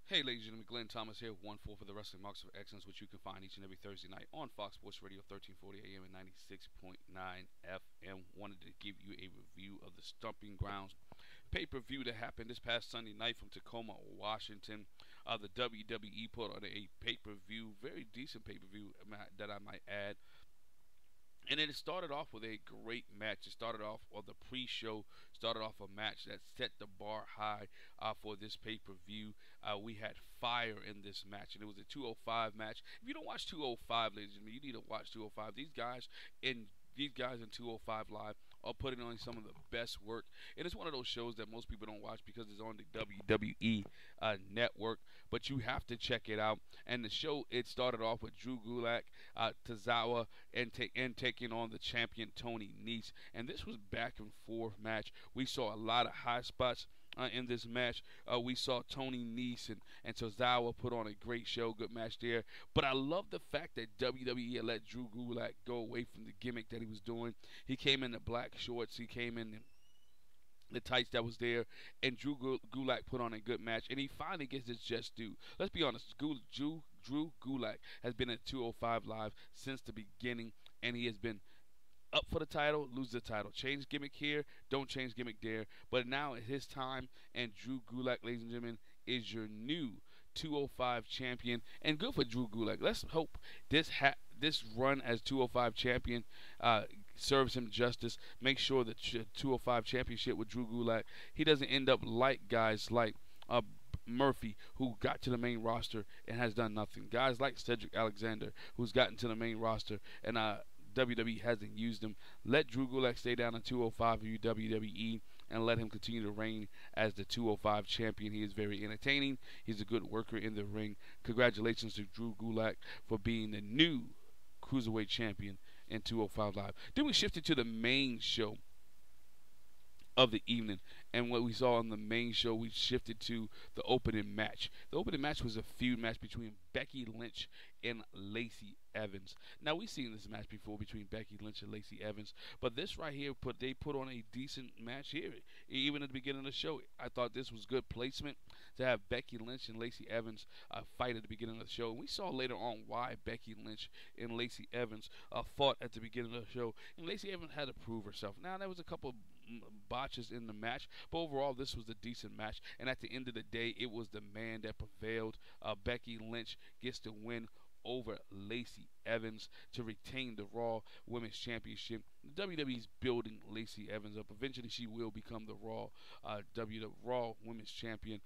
Hey, ladies and gentlemen, Glenn Thomas here, 1-4 for the Wrestling Marks of Excellence, which you can find each and every Thursday night on Fox Sports Radio, 1340 AM and 96.9 FM. Wanted to give you a review of the Stomping Grounds pay-per-view that happened this past Sunday night from Tacoma, Washington. The WWE put on a pay-per-view, very decent pay-per-view that I might add. And it started off with a great match. It started off, or the pre-show started off a match that set the bar high for this pay-per-view. We had fire in this match, and it was a 205 match. If you don't watch 205, ladies and gentlemen, you need to watch 205. These guys in 205 Live are putting on some of the best work. And it's one of those shows that most people don't watch because it's on the WWE network. But you have to check it out. And the show, it started off with Drew Gulak, Tozawa, and taking on the champion Tony Nese. And this was back and forth match. We saw a lot of high spots in this match. We saw Tony Nese and Tozawa put on a great show, good match there. But I love the fact that WWE let Drew Gulak go away from the gimmick that he was doing. He came in the black shorts. He came in the tights that was there, and Drew Gulak put on a good match, and he finally gets his just due. Let's be honest, Drew Gulak has been at 205 Live since the beginning, and he has been up for the title, lose the title. Change gimmick here, don't change gimmick there. But now at his time, and Drew Gulak, ladies and gentlemen, is your new 205 champion. And good for Drew Gulak. Let's hope this run as 205 champion serves him justice. Make sure that 205 championship with Drew Gulak, he doesn't end up like guys like Murphy, who got to the main roster and has done nothing. Guys like Cedric Alexander, who's gotten to the main roster and WWE hasn't used him. Let Drew Gulak stay down in 205 WWE and let him continue to reign as the 205 champion. He is very entertaining. He's a good worker in the ring. Congratulations to Drew Gulak for being the new Cruiserweight champion in 205 Live. Then we shifted to the main show of the evening, and what we saw on the main show, we shifted to the opening match. The opening match was a feud match between Becky Lynch and Lacey Evans. Now, we've seen this match before between Becky Lynch and Lacey Evans, but this right here, they put on a decent match here. Even at the beginning of the show, I thought this was good placement to have Becky Lynch and Lacey Evans fight at the beginning of the show. And we saw later on why Becky Lynch and Lacey Evans fought at the beginning of the show. And Lacey Evans had to prove herself. Now, there was a couple botches in the match, but overall this was a decent match, and at the end of the day it was the man that prevailed. Becky Lynch gets the win over Lacey Evans to retain the Raw Women's Championship. WWE's building Lacey Evans up. Eventually she will become the Raw Women's Champion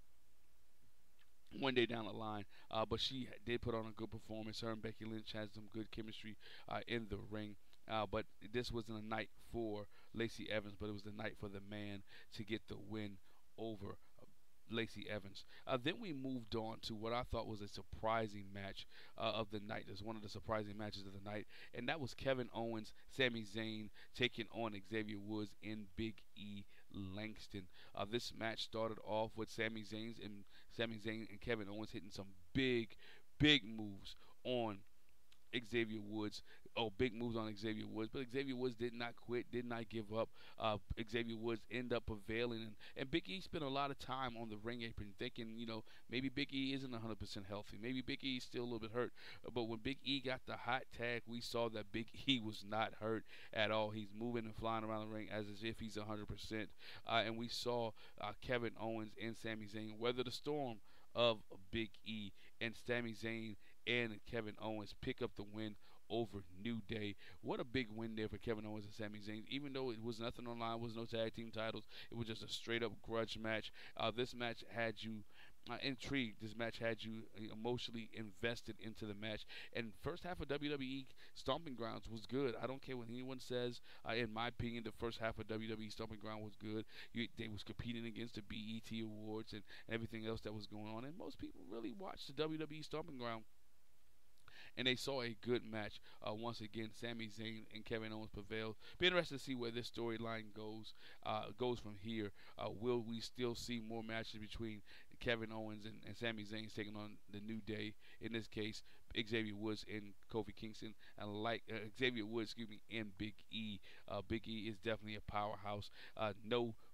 one day down the line, but she did put on a good performance. Her and Becky Lynch has some good chemistry in the ring. But this wasn't a night for Lacey Evans, but it was the night for the man to get the win over Lacey Evans. Then we moved on to what I thought was a surprising match of the night. It was one of the surprising matches of the night, and that was Kevin Owens, Sami Zayn taking on Xavier Woods and Big E Langston. This match started off with Sami Zayn and Kevin Owens hitting some big moves on Xavier Woods. Big moves on Xavier Woods, but Xavier Woods did not quit, did not give up. Xavier Woods ended up prevailing, and Big E spent a lot of time on the ring apron thinking, maybe Big E isn't 100% healthy. Maybe Big E is still a little bit hurt. But when Big E got the hot tag, we saw that Big E was not hurt at all. He's moving and flying around the ring as if he's 100%. And we saw Kevin Owens and Sami Zayn weather the storm of Big E, and Sami Zayn and Kevin Owens pick up the win over New Day. What a big win there for Kevin Owens and Sami Zayn. Even though it was nothing online, was no tag team titles, it was just a straight up grudge match. This match had you intrigued. This match had you emotionally invested into the match. And first half of WWE Stomping Grounds was good. I don't care what anyone says. In my opinion, the first half of WWE Stomping Ground was good. They was competing against the BET Awards and everything else that was going on. And most people really watched the WWE Stomping Ground, and they saw a good match. Once again, Sami Zayn and Kevin Owens prevailed. Be interested to see where this storyline goes from here. Will we still see more matches between Kevin Owens and Sami Zayn taking on the New Day? In this case, Xavier Woods and Kofi Kingston, and Xavier Woods, and Big E. Big E is definitely a powerhouse. No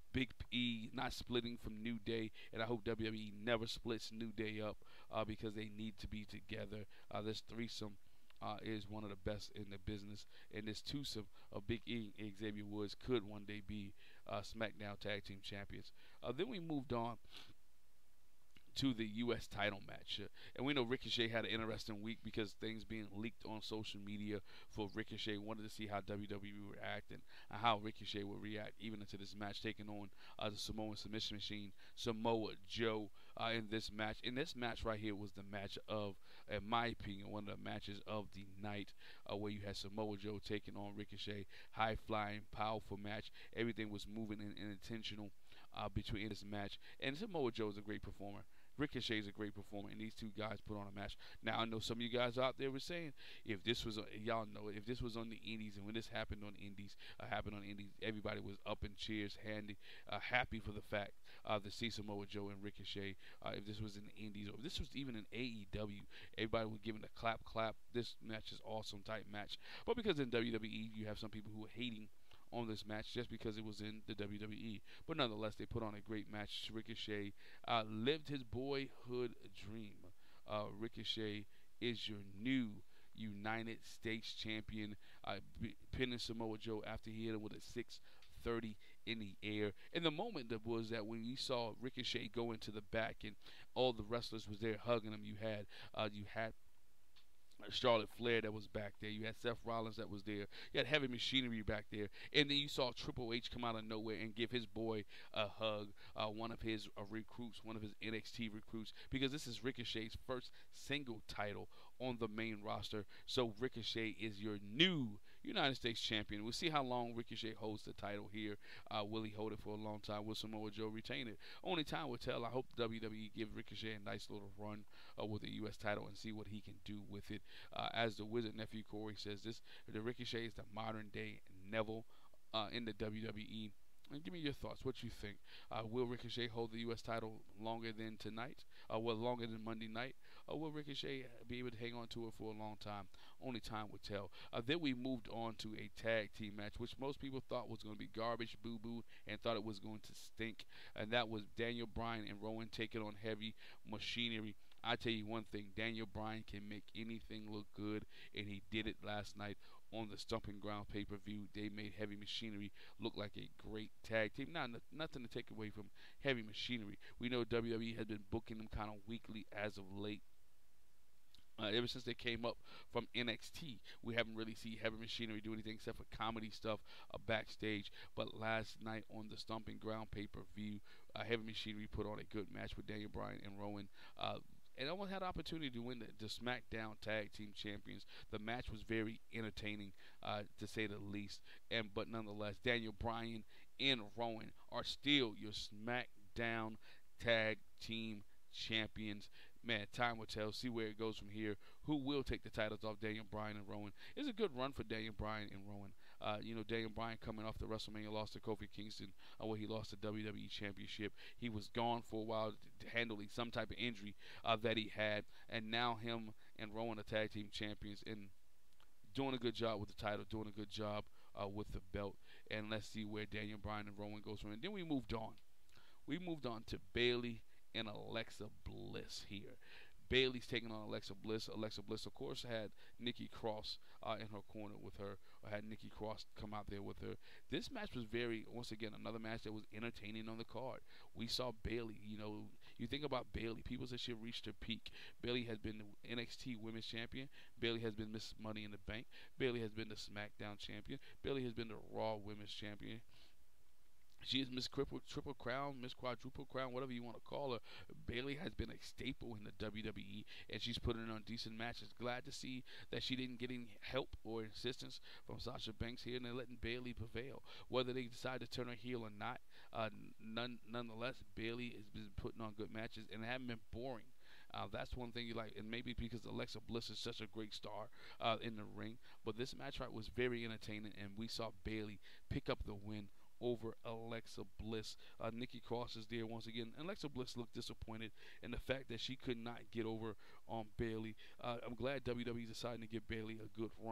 Big E not splitting from New Day, and I hope WWE never splits New Day up because they need to be together. This threesome is one of the best in the business, and this twosome of Big E and Xavier Woods could one day be SmackDown Tag Team Champions. Then we moved on to the U.S. title match. And we know Ricochet had an interesting week because things being leaked on social media for Ricochet. Wanted to see how WWE would react and how Ricochet would react even into this match, taking on the Samoan submission machine, Samoa Joe, in this match. And this match right here was the match of, in my opinion, one of the matches of the night, where you had Samoa Joe taking on Ricochet. High flying, powerful match. Everything was moving and intentional between this match. And Samoa Joe is a great performer. Ricochet is a great performer, and these two guys put on a match. Now I know some of you guys out there were saying, if this was, y'all know, if this was on the Indies, and when this happened on Indies, everybody was up in cheers, happy for the fact to see Samoa Joe and Ricochet. If this was in the Indies, or if this was even in AEW, everybody was giving a clap, clap. This match is awesome type match. But because in WWE, you have some people who are hating on this match just because it was in the WWE. But nonetheless, they put on a great match. Ricochet lived his boyhood dream. Ricochet is your new United States champion, pinning Samoa Joe after he hit him with a 630 in the air. And the moment that was that when you saw Ricochet go into the back and all the wrestlers was there hugging him, you had Charlotte Flair that was back there. You had Seth Rollins that was there. You had Heavy Machinery back there. And then you saw Triple H come out of nowhere and give his boy a hug, one of his recruits, one of his NXT recruits, because this is Ricochet's first single title on the main roster. So Ricochet is your new United States champion. We'll see how long Ricochet holds the title here. Will he hold it for a long time? Will Samoa Joe retain it? Only time will tell. I hope WWE give Ricochet a nice little run with the U.S. title and see what he can do with it. As the Wizard Nephew Corey says, the Ricochet is the modern day Neville in the WWE. And give me your thoughts. What you think? Will Ricochet hold the U.S. title longer than tonight? Longer than Monday night? Or will Ricochet be able to hang on to it for a long time? Only time will tell. Then we moved on to a tag team match, which most people thought was going to be garbage, boo-boo, and thought it was going to stink. And that was Daniel Bryan and Rowan taking on Heavy Machinery. I tell you one thing, Daniel Bryan can make anything look good, and he did it last night on the Stomping Ground pay-per-view. They made Heavy Machinery look like a great tag team. Nothing to take away from Heavy Machinery. We know WWE has been booking them kind of weekly as of late. Ever since they came up from NXT, we haven't really seen Heavy Machinery do anything except for comedy stuff backstage. But last night on the Stomping Ground pay-per-view, Heavy Machinery put on a good match with Daniel Bryan and Rowan. And almost had the opportunity to win the SmackDown Tag Team Champions. The match was very entertaining, to say the least. But nonetheless, Daniel Bryan and Rowan are still your SmackDown Tag Team Champions. Man, time will tell. See where it goes from here. Who will take the titles off Daniel Bryan and Rowan? It's a good run for Daniel Bryan and Rowan. Daniel Bryan coming off the WrestleMania loss to Kofi Kingston, where he lost the WWE Championship. He was gone for a while, handling some type of injury that he had, and now him and Rowan are tag team champions and doing a good job with the title, doing a good job with the belt. And let's see where Daniel Bryan and Rowan goes from. And then we moved on. We moved on to Bayley and Alexa Bliss here. Bayley's taking on Alexa Bliss. Alexa Bliss, of course, had Nikki Cross in her corner with her, or had Nikki Cross come out there with her. This match was once again, another match that was entertaining on the card. We saw Bayley, you think about Bayley, people say she reached her peak. Bayley has been the NXT Women's Champion. Bayley has been Miss Money in the Bank. Bayley has been the SmackDown Champion. Bayley has been the Raw Women's Champion. She is Miss Triple Crown, Miss Quadruple Crown, whatever you want to call her. Bayley has been a staple in the WWE, and she's putting on decent matches. Glad to see that she didn't get any help or assistance from Sasha Banks here, and they're letting Bayley prevail. Whether they decide to turn her heel or not, nonetheless, Bayley has been putting on good matches, and they haven't been boring. That's one thing you like, and maybe because Alexa Bliss is such a great star in the ring. But this match was very entertaining, and we saw Bayley pick up the win over Alexa Bliss. Nikki Cross is there once again. And Alexa Bliss looked disappointed in the fact that she could not get over on Bayley. I'm glad WWE decided to give Bayley a good run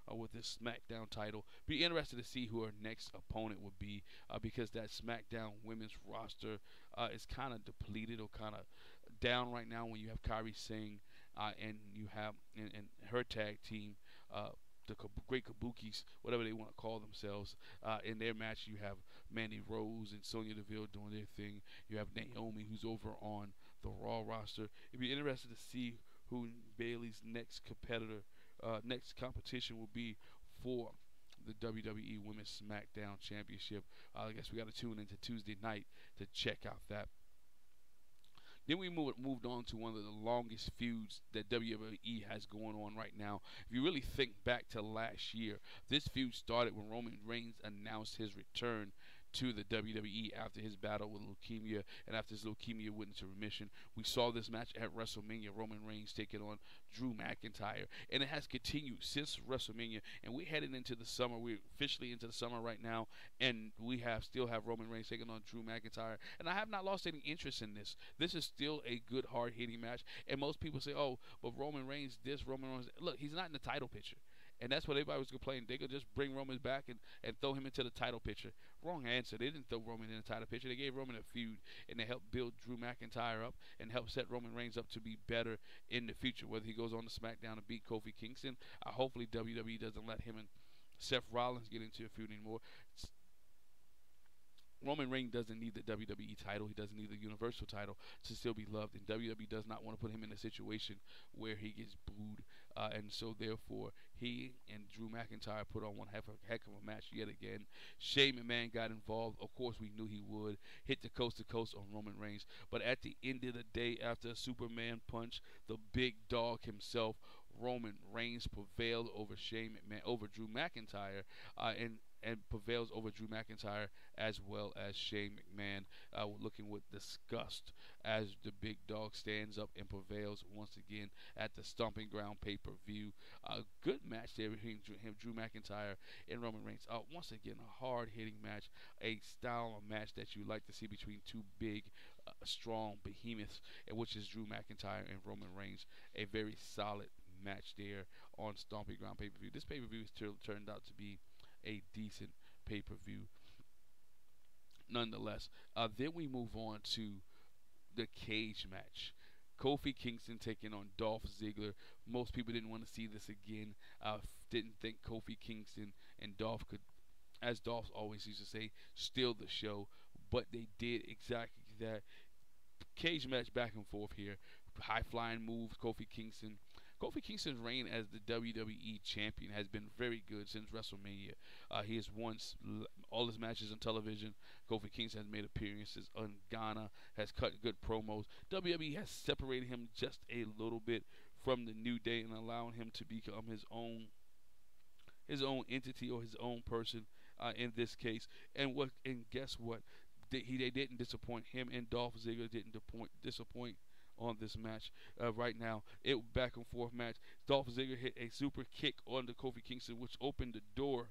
with this SmackDown title. Be interested to see who her next opponent would be, because that SmackDown women's roster is kind of depleted or kind of down right now when you have Kairi Singh and you have and her tag team, the Great Kabukis, whatever they want to call themselves. In their match, you have Mandy Rose and Sonya Deville doing their thing. You have Naomi, who's over on the Raw roster. It'd be interesting to see who Bayley's next competitor, next competition will be for the WWE Women's SmackDown Championship. I guess we got to tune into Tuesday night to check out that. Then we moved on to one of the longest feuds that WWE has going on right now. If you really think back to last year, this feud started when Roman Reigns announced his return to the WWE after his battle with leukemia, and after his leukemia went into remission. We saw this match at WrestleMania, Roman Reigns taking on Drew McIntyre, and it has continued since WrestleMania, and we're heading into the summer. We're officially into the summer right now, and we still have Roman Reigns taking on Drew McIntyre, and I have not lost any interest in this. This is still a good, hard-hitting match, and most people say, oh, but Roman Reigns this, Roman Reigns. Look, he's not in the title picture. And that's what everybody was complaining. They could just bring Roman back and throw him into the title picture. Wrong answer. They didn't throw Roman in the title picture. They gave Roman a feud, and they helped build Drew McIntyre up and help set Roman Reigns up to be better in the future. Whether he goes on to SmackDown and beat Kofi Kingston, hopefully WWE doesn't let him and Seth Rollins get into a feud anymore. Roman Reigns doesn't need the WWE title. He doesn't need the Universal title to still be loved. And WWE does not want to put him in a situation where he gets booed. And so, therefore, he and Drew McIntyre put on one heck of a match yet again. Shane McMahon got involved. Of course, we knew he would. Hit the coast-to-coast on Roman Reigns. But at the end of the day, after a Superman punch, the big dog himself, Roman Reigns prevailed over over Drew McIntyre, and prevails over Drew McIntyre as well as Shane McMahon, looking with disgust as the big dog stands up and prevails once again at the Stomping Ground pay-per-view. A good match there between Drew McIntyre and Roman Reigns. Once again, a hard-hitting match, a style of match that you like to see between two big, strong behemoths, which is Drew McIntyre and Roman Reigns. A very solid match there on Stomping Ground pay-per-view. This pay-per-view turned out to be a decent pay-per-view nonetheless. Then we move on to the cage match. Kofi Kingston taking on Dolph Ziggler. Most people didn't want to see this again. Didn't think Kofi Kingston and Dolph could, as Dolph always used to say, steal the show. But they did exactly that. Cage match back and forth here. High-flying moves, Kofi Kingston's reign as the WWE champion has been very good since WrestleMania. He has won all his matches on television. Kofi Kingston has made appearances on Ghana, has cut good promos. WWE has separated him just a little bit from the New Day and allowing him to become his own entity or his own person in this case. And guess what? They didn't disappoint. Him and Dolph Ziggler didn't disappoint on this match. Right now, it back and forth match. Dolph Ziggler hit a super kick on the Kofi Kingston, which opened the door.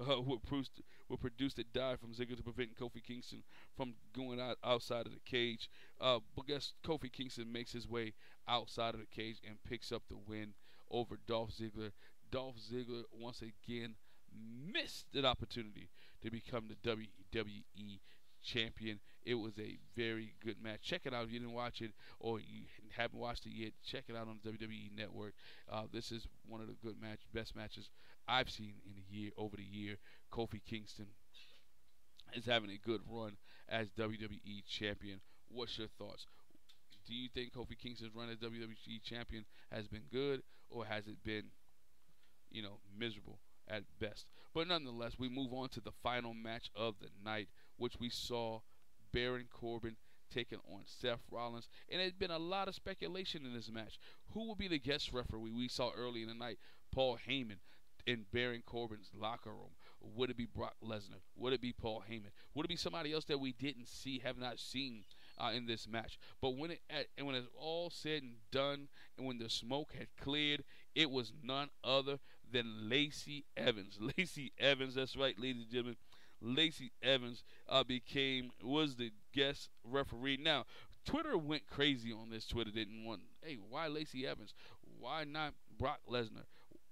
What produced a dive from Ziggler to prevent Kofi Kingston from going outside of the cage. But guess Kofi Kingston makes his way outside of the cage and picks up the win over Dolph Ziggler. Dolph Ziggler once again missed an opportunity to become the WWE champion. It was a very good match. Check it out if you didn't watch it or you haven't watched it yet. Check it out on the WWE Network. This is one of the best matches I've seen in over the year. Kofi Kingston is having a good run as WWE champion. What's your thoughts? Do you think Kofi Kingston's run as WWE champion has been good, or has it been, miserable at best? But nonetheless, we move on to the final match of the night, which we saw Baron Corbin taking on Seth Rollins. And there's been a lot of speculation in this match. Who will be the guest referee? We saw early in the night Paul Heyman in Baron Corbin's locker room. Would it be Brock Lesnar? Would it be Paul Heyman? Would it be somebody else that we didn't see, have not seen in this match? But when it's all said and done, and when the smoke had cleared, it was none other than Lacey Evans. Lacey Evans, that's right, ladies and gentlemen. Lacey Evans was the guest referee. Now, Twitter went crazy on this. Twitter didn't want, hey, why Lacey Evans? Why not Brock Lesnar?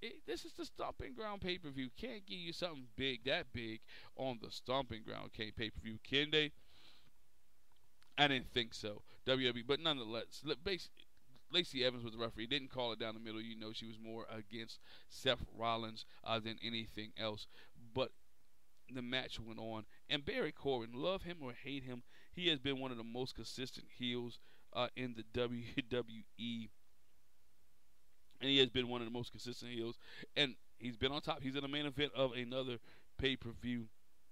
this is the Stomping Ground pay-per-view. Can't give you something big, that big, on the Stomping Ground pay-per-view, can they? I didn't think so. WWE, but nonetheless, Lacey Evans was the referee. Didn't call it down the middle. You know, she was more against Seth Rollins than anything else. But the match went on, and Barry Corbin, love him or hate him, he has been one of the most consistent heels in the WWE, and he has been one of the most consistent heels, and he's been on top. He's in the main event of another pay-per-view.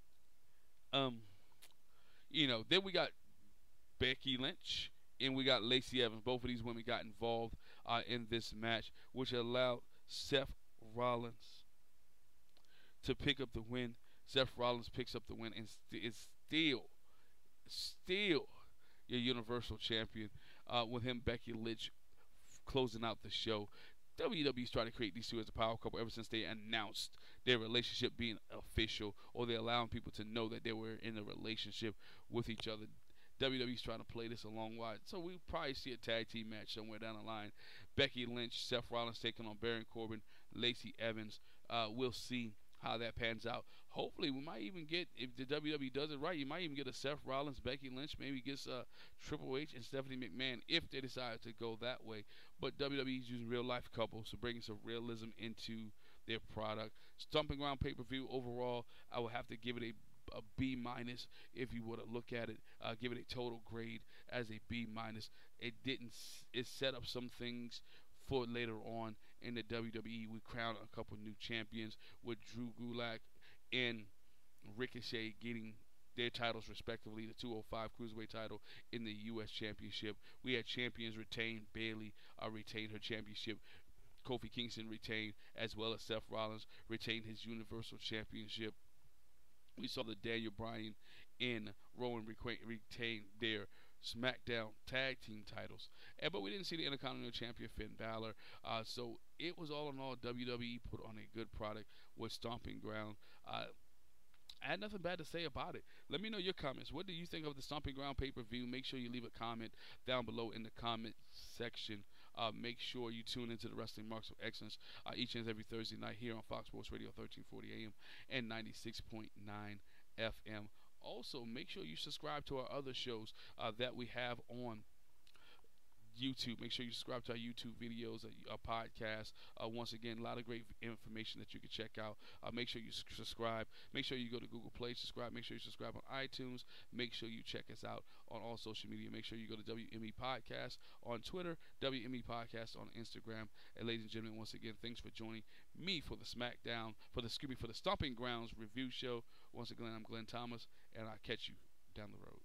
Then we got Becky Lynch and we got Lacey Evans. Both of these women got involved in this match, which allowed Seth Rollins to pick up the win. Seth Rollins picks up the win and is still your Universal Champion. With him, Becky Lynch closing out the show. WWE's trying to create these two as a power couple ever since they announced their relationship being official, or they're allowing people to know that they were in a relationship with each other. WWE's trying to play this a long while, so we'll probably see a tag team match somewhere down the line. Becky Lynch, Seth Rollins taking on Baron Corbin, Lacey Evans. We'll see how that pans out. Hopefully, we might even get, if the WWE does it right, you might even get a Seth Rollins, Becky Lynch, maybe gets Triple H and Stephanie McMahon if they decide to go that way. But WWE's using real-life couples, so bringing some realism into their product. Stomping Ground pay-per-view overall, I would have to give it a B minus if you were to look at it. Give it a total grade as a B minus. It set up some things for later on in the WWE. We crowned a couple new champions with Drew Gulak and Ricochet getting their titles respectively, the 205 Cruiserweight title in the U.S. Championship. We had champions retain. Bayley retained her championship. Kofi Kingston retained, as well as Seth Rollins retained his Universal Championship. We saw the Daniel Bryan and Rowan retain their SmackDown tag team titles. But we didn't see the Intercontinental Champion Finn Balor. So it was all in all, WWE put on a good product with Stomping Ground. I had nothing bad to say about it. Let me know your comments. What do you think of the Stomping Ground pay-per-view? Make sure you leave a comment down below in the comment section. Make sure you tune into the Wrestling Marks of Excellence each and every Thursday night here on Fox Sports Radio 1340 AM and 96.9 FM. Also, make sure you subscribe to our other shows that we have on YouTube. Make sure you subscribe to our YouTube videos, our podcast. Once again, a lot of great information that you can check out. Make sure you subscribe. Make sure you go to Google Play, subscribe. Make sure you subscribe on iTunes. Make sure you check us out on all social media. Make sure you go to WME Podcast on Twitter, WME Podcast on Instagram. And ladies and gentlemen, once again, thanks for joining me for the for the Stomping Grounds review show. Once again, I'm Glenn Thomas, and I'll catch you down the road.